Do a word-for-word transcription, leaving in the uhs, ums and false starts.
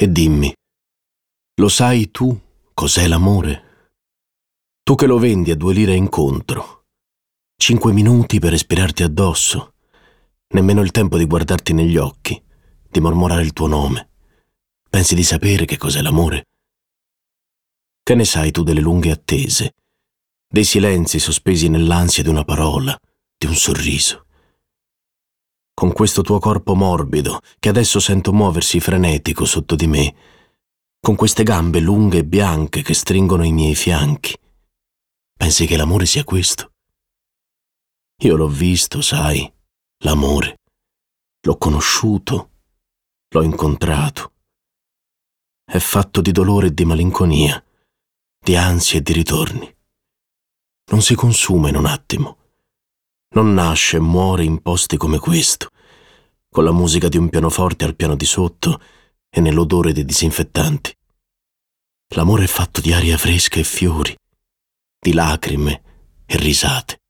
E dimmi, lo sai tu cos'è l'amore? Tu che lo vendi a due lire incontro, cinque minuti per respirarti addosso, nemmeno il tempo di guardarti negli occhi, di mormorare il tuo nome. Pensi di sapere che cos'è l'amore? Che ne sai tu delle lunghe attese, dei silenzi sospesi nell'ansia di una parola, di un sorriso? Con questo tuo corpo morbido, che adesso sento muoversi frenetico sotto di me, con queste gambe lunghe e bianche che stringono i miei fianchi, pensi che l'amore sia questo? Io l'ho visto, sai, l'amore. L'ho conosciuto, l'ho incontrato. È fatto di dolore e di malinconia, di ansie e di ritorni. Non si consuma in un attimo. Non nasce e muore in posti come questo, con la musica di un pianoforte al piano di sotto e nell'odore dei disinfettanti. L'amore è fatto di aria fresca e fiori, di lacrime e risate.